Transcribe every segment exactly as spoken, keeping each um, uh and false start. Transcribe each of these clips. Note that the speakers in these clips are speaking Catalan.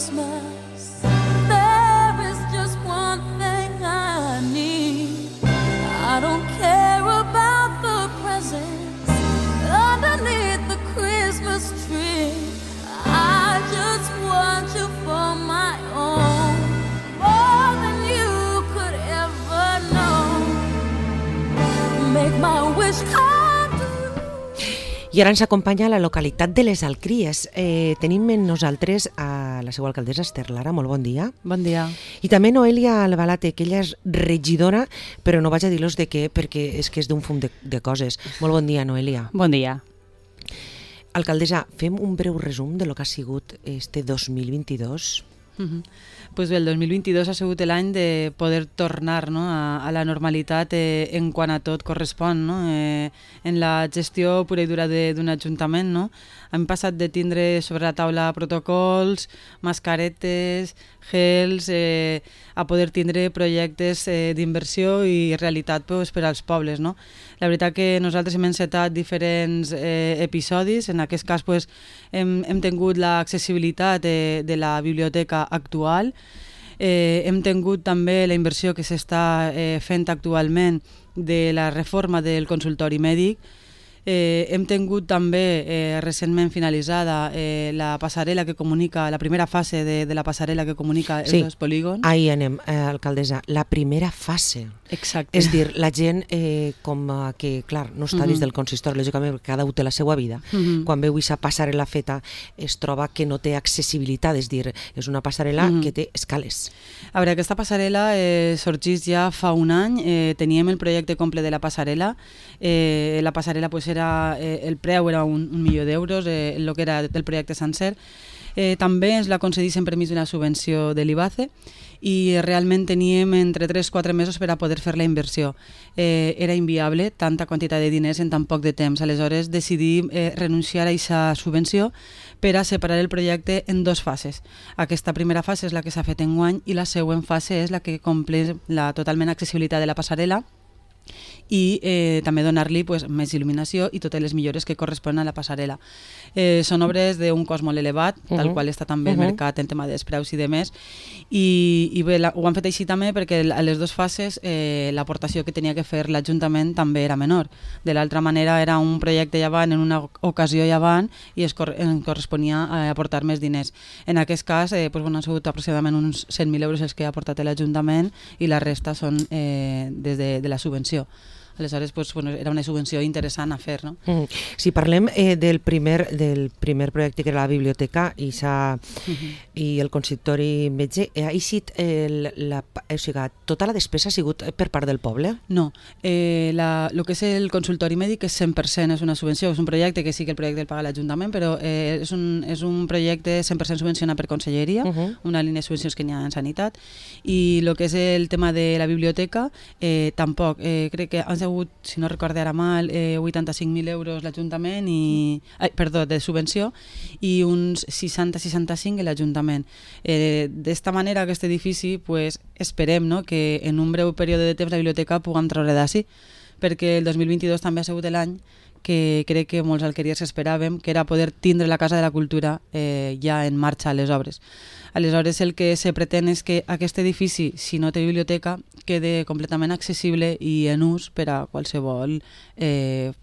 I ara ens acompanya a la localitat de les Alcries. Eh, tenim amb nosaltres a la seva alcaldessa Esther Lara, molt bon dia. Bon dia. I també Noelia Albalate, que ella és regidora, però no vaig a dir-los de què, perquè és que és d'un fum de, de coses. Molt bon dia, Noelia. Bon dia. Alcaldessa, fem un breu resum de lo que ha sigut este dos mil vint-i-dos. Uh-huh. Pues bé, el dos mil vint-i-dos ha sigut l'any de poder tornar, no, a, a la normalitat eh, en quant a tot correspon, no? eh, en la gestió pura i dura d'un ajuntament. No? Hem passat de tindre sobre la taula protocols, mascaretes, gels, eh, a poder tindre projectes eh, d'inversió i realitat pues, per als pobles. No? La veritat que nosaltres hem encetat diferents eh, episodis, en aquest cas pues, hem, hem tingut l'accessibilitat de, de la biblioteca actual, eh, hem tingut també la inversió que s'està eh, fent actualment de la reforma del consultori mèdic. Eh, hem tingut també eh, recentment finalitzada eh, la passarel·la que comunica, la primera fase de, de la passarel·la que comunica els sí, dos polígons. Ahí anem, eh, alcaldessa, la primera fase. Exacte. És dir, la gent eh, com que, clar, no està uh-huh. dins del consistori, lògicament, cada un té la seva vida. Uh-huh. Quan veu aquesta passarel·la feta es troba que no té accessibilitat, és dir, és una passarel·la uh-huh. que té escales. A veure, aquesta passarel·la eh, sorgís ja fa un any, eh, teníem el projecte complet de la passarel·la, eh, la passarel·la pues, era, eh, el preu era un, un milió d'euros, eh, el que era el projecte sencer. Eh, també ens la concedissin permís d'una subvenció de l'I B A C E i realment teníem entre tres a quatre mesos per a poder fer la inversió. Eh, era inviable tanta quantitat de diners en tan poc de temps. Aleshores decidim eh, renunciar a aquesta subvenció per a separar el projecte en dues fases. Aquesta primera fase és la que s'ha fet enguany i la següent fase és la que compleix la totalment accessibilitat de la passarel·la i eh, també donar-li pues, més il·luminació i totes les millores que corresponen a la passarel·la. Eh, són obres d'un cost molt elevat, uh-huh. tal qual està també uh-huh. el mercat en tema dels preus i de més, i, i bé, la, ho han fet així també perquè a les dues fases eh, l'aportació que tenia que fer l'Ajuntament també era menor. De l'altra manera era un projecte llevant en una ocasió llevant i es cor en corresponia a aportar més diners. En aquest cas eh, pues, bueno, han sigut aproximadament uns cent mil euros els que ha aportat l'Ajuntament i la resta són eh, des de, de la subvenció. Aleshores, pues, bueno, era una subvenció interessant a fer, no? Mm. Si parlem eh, del, primer, del primer projecte que era la biblioteca i, uh-huh. i el consultori metge, ha eixit eh, la, o sigui, tota la despesa ha sigut per part del poble? No, eh, la, el que és el consultori mèdic és cent per cent, és una subvenció, és un projecte que sí que el projecte el paga l'Ajuntament, però eh, és, un, és un projecte cent per cent subvencionat per Conselleria, uh-huh. una línia de subvencions que n'hi ha en sanitat, i el que és el tema de la biblioteca, eh, tampoc, eh, crec que han hagut, si no recordo ara mal, eh, vuitanta-cinc mil euros l'Ajuntament i... Ai, perdó, de subvenció i uns seixanta a seixanta-cinc l'Ajuntament. Eh, D'esta manera, aquest edifici, pues, esperem, no?, que en un breu període de temps la biblioteca puguem treure d'ací, perquè el dos mil vint-i-dos també ha sigut l'any que crec que molts alqueries esperàvem, que era poder tindre la Casa de la Cultura eh, ja en marxa a les obres. Aleshores, el que se pretén és que aquest edifici, si no té biblioteca, quede completament accessible i en ús per a qualsevol eh,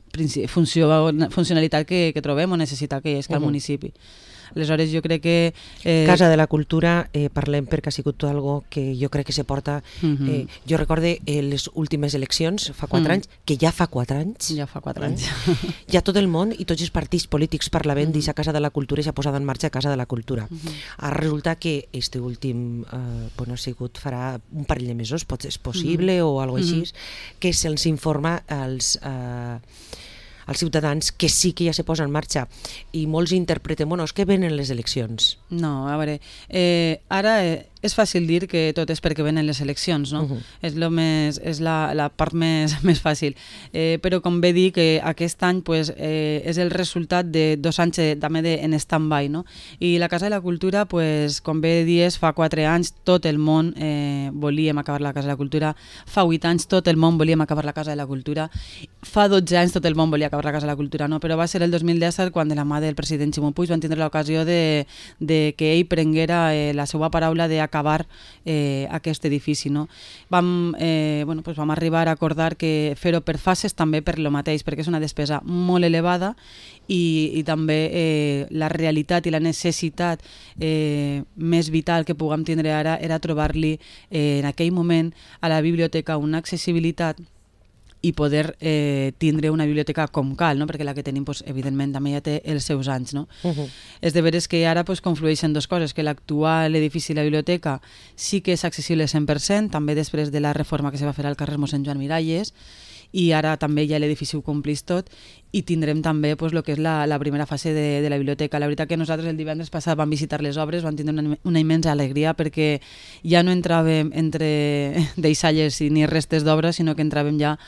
funció, funcionalitat que, que trobem o necessitat que és que al uh-huh. municipi. Aleshores, jo crec que... Eh... Casa de la Cultura, eh, parlem perquè ha sigut algo que jo crec que se porta... Uh-huh. eh, jo recorde eh, les últimes eleccions, fa quatre uh-huh. anys, que ja fa quatre anys... Ja fa quatre anys. Eh? Ja tot el món i tots els partits polítics parlaven uh-huh. d'aquesta Casa de la Cultura i s'ha posat en marxa Casa de la Cultura. Uh-huh. Ara resulta que este últim, eh, bueno, ha sigut, farà un parell de mesos, pot ser possible uh-huh. o alguna cosa així, uh-huh. que se'ls informa als... Eh, als ciutadans que sí que ja se posa en marxa i molts interpreten, bueno, és que venen les eleccions. No, a veure, eh, ara eh, és fàcil dir que tot és perquè venen les eleccions, no? Uh-huh. És, lo més, és la, la part més, més fàcil. Eh, però com bé dir que aquest any pues, eh, és el resultat de dos anys de, també de, en stand-by, no? I la Casa de la Cultura, pues, com bé dies, fa quatre anys tot el món eh, volíem acabar la Casa de la Cultura, fa vuit anys tot el món volíem acabar la Casa de la Cultura, fa dotze anys tot el món volia acabar la Casa de la Cultura, no? Però va ser el dos mil disset quan de la mà del president Ximo Puig van tindre l'ocasió de, de que ell prenguera eh, la seva paraula d'acabar eh, aquest edifici. No? Vam, eh, bueno, pues vam arribar a acordar que fer-ho per fases també per lo mateix, perquè és una despesa molt elevada i, i també eh, la realitat i la necessitat eh, més vital que puguem tindre ara era trobar-li eh, en aquell moment a la biblioteca una accessibilitat i poder eh, tindre una biblioteca com cal, no? Perquè la que tenim, pues, evidentment, també ja té els seus anys. No? Uh-huh. És de veres que ara pues, conflueixen dues coses, que l'actual edifici de la biblioteca sí que és accessible cent per cent, també després de la reforma que se va fer al carrer Mossèn Joan Miralles, i ara també ja l'edifici ho complís tot i tindrem també pues, lo que és la, la primera fase de, de la biblioteca. La veritat que nosaltres el divendres passat vam visitar les obres, vam tindre una, una immensa alegria perquè ja no entràvem entre deixalles ni restes d'obres, sinó que entràvem ja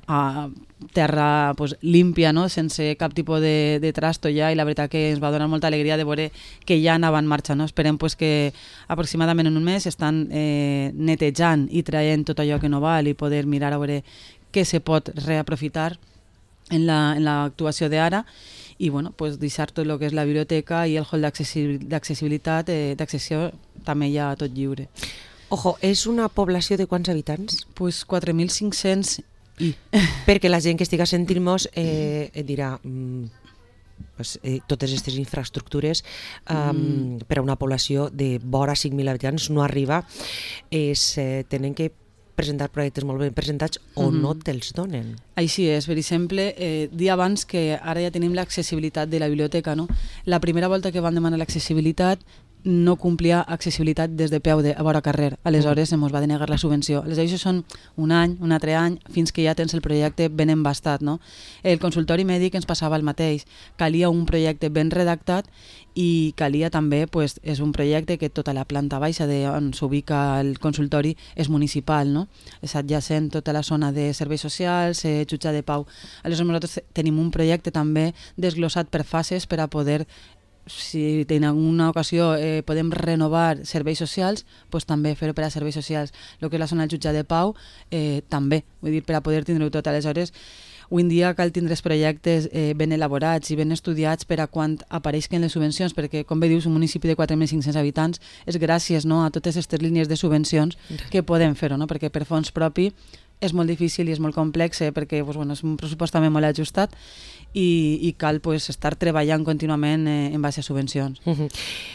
a terra pues, límpia, no? Sense cap tipus de, de trasto ja, i la veritat que ens va donar molta alegria de veure que ja anava en marxa. No? Esperem pues, que aproximadament en un mes estan eh, netejant i traient tot allò que no val i poder mirar a veure què se pot reaprofitar en l'actuació d'ara i bueno, pues, deixar tot el que és la biblioteca i el hall d'accessibilitat, eh, d'accessió també ja tot lliure. Ojo, és una població de quants habitants? Pues quatre mil cinc-cents i... Perquè la gent que estiga sentint-nos eh, et dirà... Mm, pues, eh, totes aquestes infraestructures um, mm. per a una població de vora cinc mil habitants no arriba, es, eh, tenen que presentar projectes molt ben presentats o mm-hmm. no te'ls donen. Així és, per exemple, eh, dir abans que ara ja tenim l'accessibilitat de la biblioteca, no? La primera volta que van demanar l'accessibilitat no complia accessibilitat des de peu de, a vora carrer. Aleshores ens va denegar la subvenció. Aleshores això són un any, un altre any, fins que ja tens el projecte ben embastat. No? El consultori mèdic ens passava el mateix. Calia un projecte ben redactat i calia també, pues, és un projecte que tota la planta baixa de on s'ubica el consultori és municipal, no? És adjacent tota la zona de serveis socials, eh, jutjat de pau. Aleshores nosaltres tenim un projecte també desglossat per fases per a poder, si en alguna ocasió eh, podem renovar serveis socials, pues, també fer-ho per a serveis socials. El que és la zona del jutjat de pau, eh, també, vull dir, per a poder tindre-ho tot. Aleshores, avui en dia cal tindre projectes eh, ben elaborats i ben estudiats per a quan apareixen les subvencions, perquè, com bé dius, un municipi de quatre mil cinc-cents habitants és gràcies, no, a totes aquestes línies de subvencions que podem fer-ho, no? Perquè per fons propi és molt difícil i és molt complex, eh, perquè pues, bueno, és un pressupost també molt ajustat i, i cal pues, estar treballant contínuament eh, en base a subvencions. Uh-huh.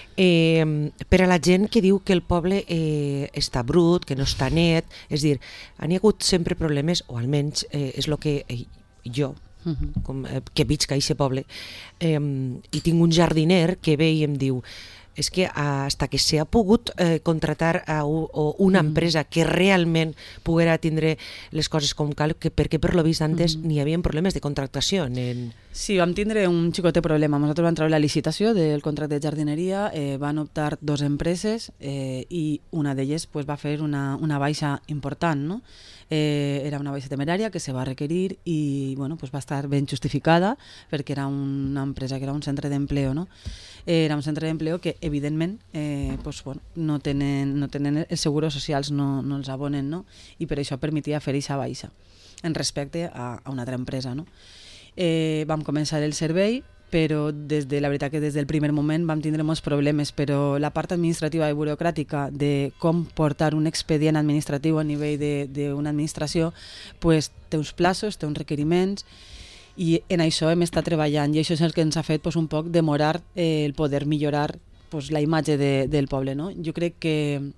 eh, per a la gent que diu que el poble eh, està brut, que no està net, és dir, han hi hagut sempre problemes, o almenys eh, és el que eh, jo, uh-huh. com, eh, que veig que a aquest poble, eh, i tinc un jardiner que ve i em diu és que hasta que s'ha pogut eh, contratar a u, o una mm. empresa que realment poguera tindre les coses com cal, que perquè per lo vist antes mm. n'hi havia problemes de contractació. En... Sí, vam tindre un xicotet problema. Nosaltres vam treure la licitació del contracte de jardineria, eh, van optar dos empreses eh, i una d'elles pues, va fer una, una baixa important, no? Eh, era una baixa temerària que se va requerir i bueno, pues va estar ben justificada perquè era una empresa que era un centre d'empleo, no? Eh, era un centre d'empleo que evidentment eh, pues, bueno, no, tenen, no tenen els seguros socials, no, no els abonen, no? I per això permetia fer aquesta baixa en respecte a, a una altra empresa, no? Eh, vam començar el servei, però des de, la veritat que des del primer moment vam tindre molts problemes, però la part administrativa i burocràtica de com portar un expedient administratiu a nivell d'una administració pues, té uns plaços, té uns requeriments i en això hem estat treballant i això és el que ens ha fet pues, un poc demorar eh, el poder millorar pues, la imatge de, del poble. No? Jo crec que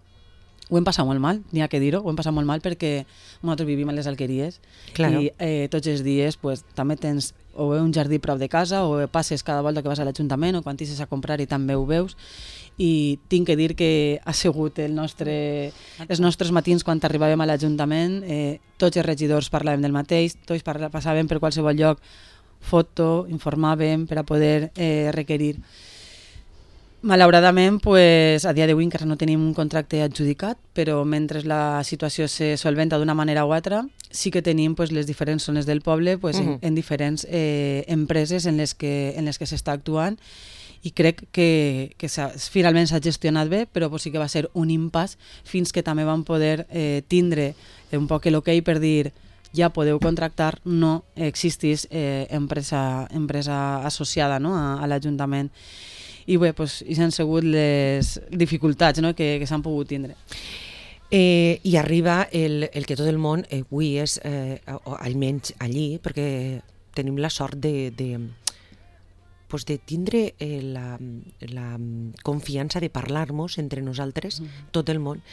ho hem passat molt mal, n'hi ha que dir-ho, ho hem passat molt mal perquè nosaltres vivim a les Alqueries claro. I eh, tots els dies pues, també tens o un jardí prop de casa o passes cada volta que vas a l'Ajuntament o quan t'his a comprar i també ho veus i tinc que dir que ha sigut el nostre, els nostres matins quan arribàvem a l'Ajuntament, eh, tots els regidors parlàvem del mateix, tots passàvem per qualsevol lloc, foto, informàvem per a poder eh, requerir. Malauradament, pues, a dia d'avui encara no tenim un contracte adjudicat, però mentre la situació se solventa d'una manera o altra, sí que tenim pues, les diferents zones del poble pues, uh -huh. en, en diferents eh, empreses en les que, en les que s'està actuant, i crec que, que finalment s'ha gestionat bé, però pues, sí que va ser un impàs fins que també vam poder eh, tindre un poc l'ok per dir ja podeu contractar, no existís eh, empresa, empresa associada, no? a, a l'Ajuntament. I bé, pues, i s'han sigut les dificultats, no? que, que s'han pogut tindre. Eh, I arriba el, el que tot el món eh, avui és, eh, o almenys allí, perquè tenim la sort de, de, pues de tindre eh, la, la confiança de parlar-nos entre nosaltres, mm. tot el món.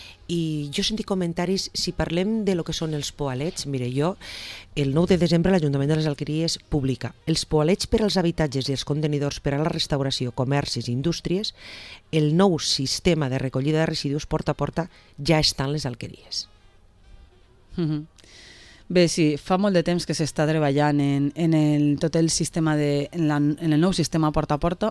I jo he sentit comentaris, si parlem de lo que són els poalets, mire, jo el nou de desembre l'Ajuntament de les Alqueries publica els poalets per als habitatges i els contenidors per a la restauració, comercis i indústries, el nou sistema de recollida de residus porta a porta ja està en les Alqueries. Mm-hmm. Bé, sí, fa molt de temps que s'està treballant en, en el, tot el sistema de, en, la, en el nou sistema porta a porta.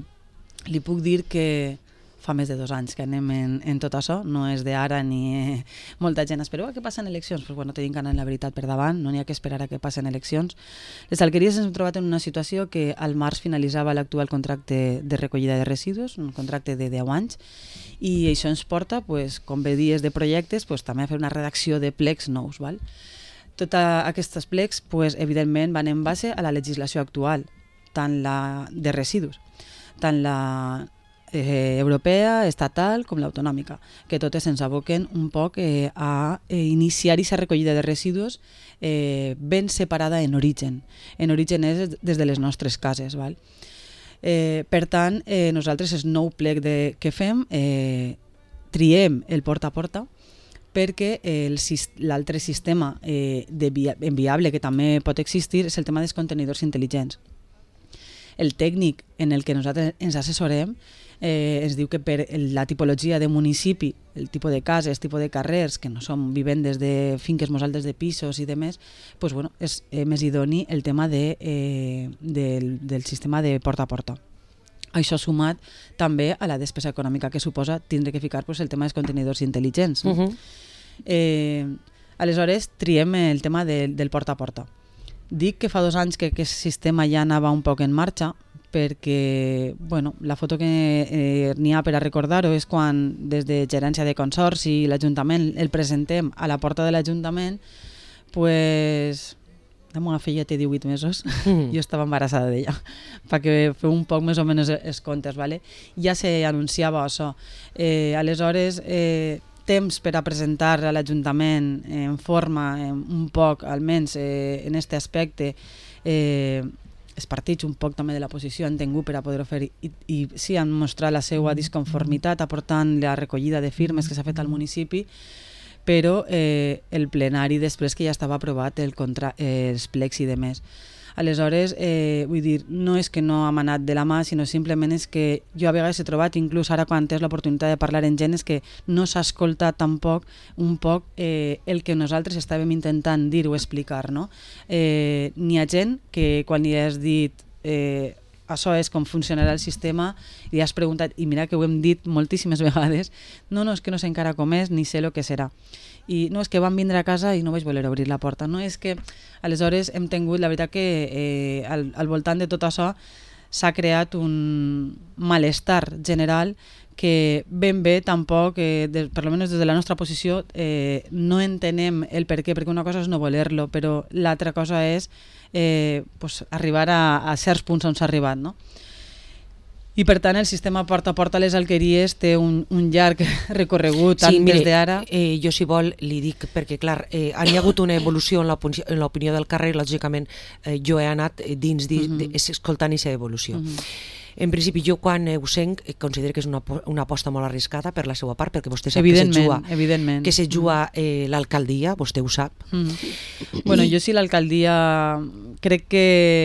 Li puc dir que fa més de dos anys que anem en, en tot això, no és d'ara ni eh, molta gent espera oh, que passen eleccions, però bueno, tenim que anar en la veritat per davant, no n'hi ha que esperar a que passen eleccions. Les Alqueries ens hem trobat en una situació que al març finalitzava l'actual contracte de recollida de residus, un contracte de deu anys, i això ens porta, pues, com bé dies de projectes, pues, també a fer una redacció de plecs nous. Val? Tots aquests plecs, pues, evidentment, van en base a la legislació actual, tant la de residus, tant la Eh, europea, estatal com l'autonòmica, que totes ens aboquen un poc eh, a eh, iniciar aquesta recollida de residus eh, ben separada en origen. En origen és des de les nostres cases. Val? Eh, per tant, eh, nosaltres el nou plec de, que fem, eh, triem el porta a porta, perquè l'altre sistema eh, de via, enviable que també pot existir és el tema dels contenidors intel·ligents. El tècnic en el que nosaltres ens assessorem Eh, ens diu que per la tipologia de municipi, el tipus de cases, el tipus de carrers, que no són vivendes de finques molt altes de pisos i demés, pues, bueno, és eh, més idoni el tema de, eh, del, del sistema de porta a porta. Això sumat també a la despesa econòmica que suposa tindre que ficar pues, el tema dels contenidors intel·ligents. No? Uh-huh. eh, aleshores, triem el tema de, del porta a porta. Dic que fa dos anys que aquest sistema ja anava un poc en marxa, perquè bueno, la foto que eh, n'hi ha per a recordar-ho és quan des de gerència de consorci i l'Ajuntament el presentem a la porta de l'Ajuntament, pues, la meva filla té divuit mesos, mm. jo estava embarassada d'ella, perquè feu un poc més o menys els comptes, ¿vale? Ja s'anunciava això. Eh, aleshores, eh, temps per a presentar a l'Ajuntament en forma, en un poc, almenys eh, en aquest aspecte, eh, els partits un poc també de la posició han tingut per a poder-ho fer i, i sí han mostrat la seva disconformitat aportant la recollida de firmes que s'ha fet al municipi, però eh, el plenari després que ja estava aprovat el contra, eh, els plecs i demés. Aleshores, eh, vull dir, no és que no hem anat de la mà, sinó simplement és que jo a vegades he trobat, inclús ara quan tens l'oportunitat de parlar amb gent, és que no s'ha escoltat tampoc un poc eh, el que nosaltres estàvem intentant dir o explicar. No? Eh, n'hi ha gent que quan li has dit eh, això és com funcionarà el sistema i li has preguntat, i mira que ho hem dit moltíssimes vegades, no, no, és que no sé encara com és ni sé el que serà. I no, és que van vindre a casa i no vaig voler obrir la porta. No, és que aleshores hem tingut, la veritat que eh, al, al voltant de tot això s'ha creat un malestar general que ben bé tampoc, eh, de, per almenys des de la nostra posició, eh, no entenem el per què, perquè una cosa és no voler-lo, però l'altra cosa és eh, pues, arribar a, a certs punts on s'ha arribat, no? I per tant el sistema porta a porta a les Alqueries té un, un llarg recorregut tant sí, mire, des d'ara. Eh, jo si vol li dic perquè clar, eh, ha hagut una evolució en l'opinió del carrer, lògicament eh, jo he anat dins de, uh-huh. de, escoltant aquesta evolució. Uh-huh. En principi jo quan ho sent considero que és una, una aposta molt arriscada per la seva part, perquè vostè sap que se juga, evidentment. Que se juga eh, l'alcaldia, vostè ho sap. Uh-huh. Bueno, I... jo sí l'alcaldia crec que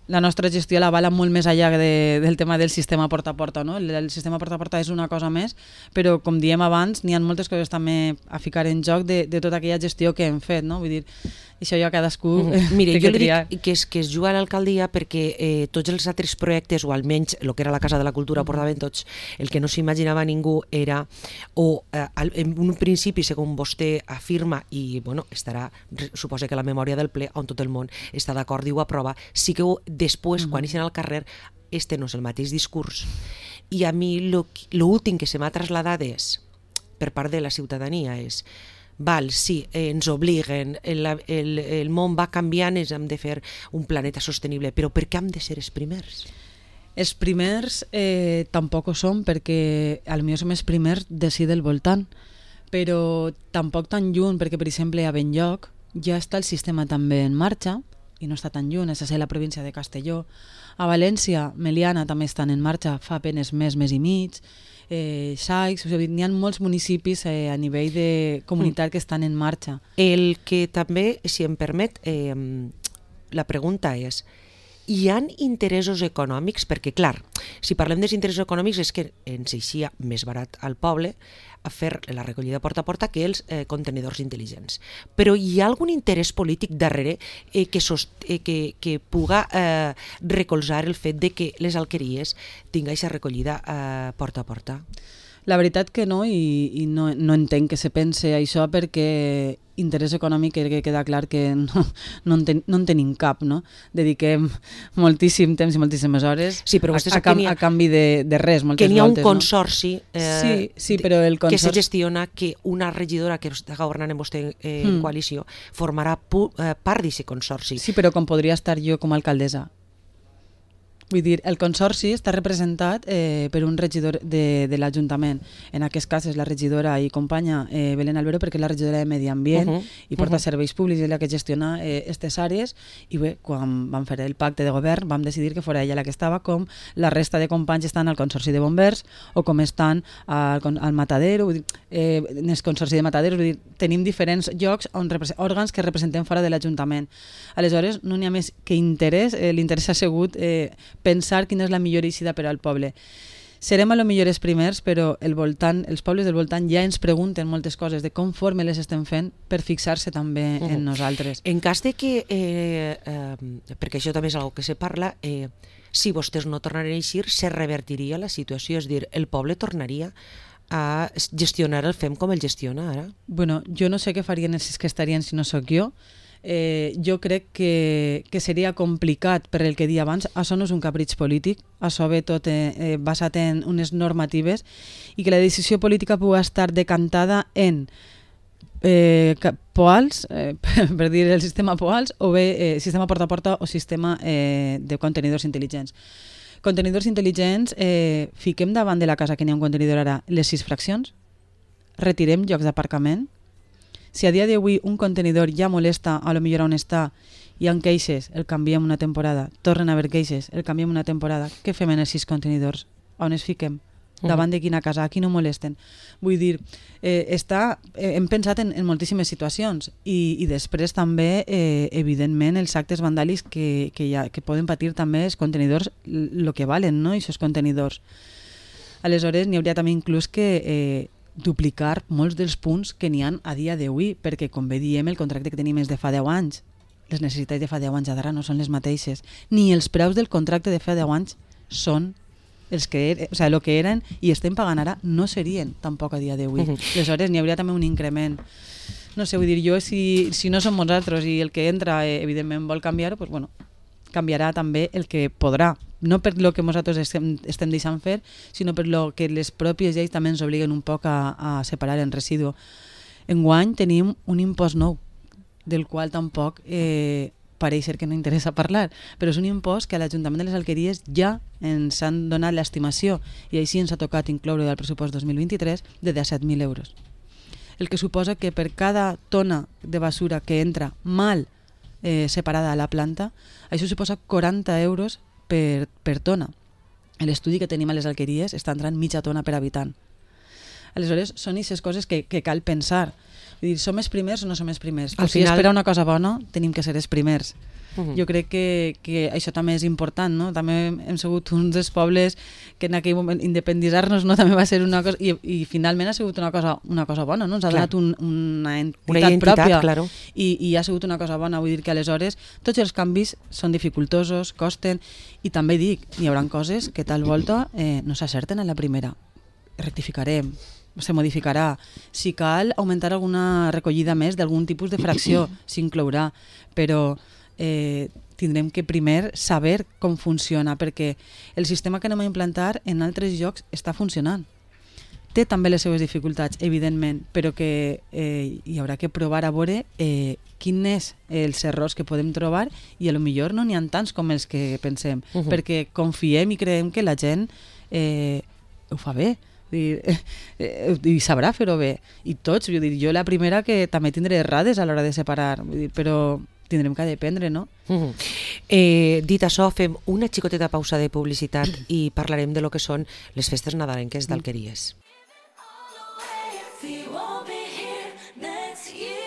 la nostra gestió la vala molt més allà de, del tema del sistema porta a porta, no? El, el sistema porta a porta és una cosa més, però com diem abans, n'hi ha moltes coses també a ficar en joc de, de tota aquella gestió que hem fet, no? Vull dir, això ja cadascú mm -hmm. Mire, té jo que li triar. dic que es, que es juga a l'alcaldia perquè eh, tots els altres projectes, o almenys el que era la Casa de la Cultura, mm -hmm. portaven tots, el que no s'imaginava ningú era, o eh, en un principi, segons vostè afirma, i bueno, estarà, suposa que la memòria del ple, on tot el món està d'acord i ho aprova, sí que ho, després, mm -hmm. quan eixen al carrer, este no és el mateix discurs. I a mi l'últim que se m'ha trasladat és, per part de la ciutadania, és val, sí, eh, ens obliguen, el, el, el món va canviant, ens hem de fer un planeta sostenible, però per què hem de ser els primers? Els primers eh, tampoc ho som, perquè potser som els primers d'ací del voltant, però tampoc tan lluny, perquè per exemple a Benlloc ja està el sistema també en marxa, i no està tan lluny, és a la província de Castelló. A València, Meliana també estan en marxa fa apenes mes, mes i mig, eh, Saix, o sigui, n'hi ha molts municipis eh, a nivell de comunitat que estan en marxa. El que també, si em permet, eh, la pregunta és, hi ha interessos econòmics? Perquè, clar, si parlem dels interessos econòmics és que ens eixia més barat al poble a fer la recollida porta a porta que els eh, contenidors intel·ligents. Però hi ha algun interès polític darrere eh, que, sost, eh, que, que puga eh, recolzar el fet de que les alqueries tinguin aquesta recollida eh, porta a porta? La veritat que no, i, i no, no entenc que se pense això, perquè interès econòmic que queda clar que no, no, en, ten, no en tenim cap, no? Dediquem moltíssim temps i moltíssimes hores sí, però a, a, cam, a canvi de, de res, moltes que n'hi ha voltes, un consorci no? eh, sí, sí, però el consorci... que se gestiona, que una regidora que està governant en vostè eh, en mm. coalició formarà pu, eh, part d'aquest consorci. Sí, però com podria estar jo com a alcaldessa. Vull dir, el consorci està representat eh, per un regidor de, de l'Ajuntament. En aquest cas és la regidora i companya eh, Belén Albero, perquè és la regidora de Medi Ambient uh -huh. i porta uh -huh. serveis públics, és la que gestiona aquestes eh, àrees, i bé, quan vam fer el pacte de govern vam decidir que fora ella la que estava, com la resta de companys estan al consorci de bombers o com estan al, al Matadero, vull dir, eh, en el consorci de Mataderos, vull dir, tenim diferents llocs on òrgans que representem fora de l'Ajuntament. Aleshores, no n'hi ha més que interès, eh, l'interès ha sigut eh, pensar quina és la millor eixida per al poble. Serem a lo millor els primers, però el voltant, els pobles del voltant ja ens pregunten moltes coses de com forma les estem fent per fixar-se també uh-huh. en nosaltres. En cas de que, eh, eh, perquè això també és una cosa que se parla, eh, si vostès no tornaren a eixir, se revertiria la situació, és a dir, el poble tornaria a gestionar el F E M com el gestiona ara? Bueno, jo no sé què farien els que estarien si no sóc jo. Eh, jo crec que, que seria complicat per el que dia abans. Això no és un capritx polític, això ve tot eh, eh, basat en unes normatives, i que la decisió política pugui estar decantada en eh, POALs, eh, per dir el sistema POALs, o bé eh, sistema porta a porta o sistema eh, de contenidors intel·ligents. Contenidors intel·ligents, eh, fiquem davant de la casa que n'hi ha un contenidor ara les sis fraccions, retirem llocs d'aparcament. Si a dia d'avui un contenidor ja molesta a lo millor on està, hi ha queixes, el canviem una temporada, tornen a haver queixes, el canviem una temporada, què fem en els sis contenidors? On es fiquem? Davant de quina casa? Aquí no molesten. Vull dir, eh, està, eh, hem pensat en, en moltíssimes situacions, i, i després també, eh, evidentment, els actes vandàlics que, que, ha, que poden patir també els contenidors, el que valen, no?, aquests contenidors. Aleshores, n'hi hauria també inclús que eh, duplicar molts dels punts que n'hi ha a dia d'avui, perquè, com bé diem, el contracte que tenim és de fa deu anys. Les necessitats de fa deu anys d'ara no són les mateixes. Ni els preus del contracte de fa deu anys són els que, er, o sigui, el que eren i estem pagant ara no serien tampoc a dia d'avui. Uh -huh. Aleshores, n'hi hauria també un increment. No sé, vull dir, jo, si, si no som nosaltres i el que entra, eh, evidentment, vol canviar, pues, bueno, canviarà també el que podrà. No per lo que nosaltres estem, estem deixant fer, sinó per lo que les pròpies lleis també ens obliguen un poc a, a separar en residu. Enguany tenim un impost nou, del qual tampoc eh, pareix ser que no interessa parlar, però és un impost que a l'Ajuntament de les Alqueries ja ens han donat l'estimació, i així ens ha tocat incloure del pressupost dos mil vint-i-tres, de disset mil euros. El que suposa que per cada tona de basura que entra mal eh, separada a la planta, això suposa quaranta euros per, per tona. L'estudi que tenim a les Alqueries està entrant mitja tona per habitant. Aleshores, són aquestes coses que, que cal pensar. Vull dir, som els primers o no som els primers? Al final, si espera una cosa bona, tenim que ser els primers. Uh-huh. Jo crec que, que això també és important, no? També hem sigut uns dels pobles que en aquell moment independitzar-nos, no? També va ser una cosa, i, i finalment ha sigut una cosa, una cosa bona, no? Ens ha Clar. donat un, una entitat, una identitat pròpia claro. i, i ha sigut una cosa bona. Vull dir que aleshores tots els canvis són dificultosos, costen, i també dic, hi haurà coses que tal volta eh, no s'acerten a la primera. Rectificarem, se modificarà. Si cal augmentar alguna recollida més d'algun tipus de fracció, s'inclourà, però eh, tindrem que primer saber com funciona, perquè el sistema que anem a implantar en altres llocs està funcionant. Té també les seves dificultats, evidentment, però que eh, hi haurà que provar a veure eh, quins és els errors que podem trobar i potser no n'hi ha tants com els que pensem, uh-huh. perquè confiem i creiem que la gent eh, ho fa bé i, eh, i sabrà fer-ho bé. I tots, vull dir, jo la primera que també tindré errades a l'hora de separar, vull dir, però tindrem que dependre, no? Uh-huh. Eh, dit això, fem una xicoteta pausa de publicitat i parlarem de lo que són les festes nadalenques d'Alqueries. We won't be here next year.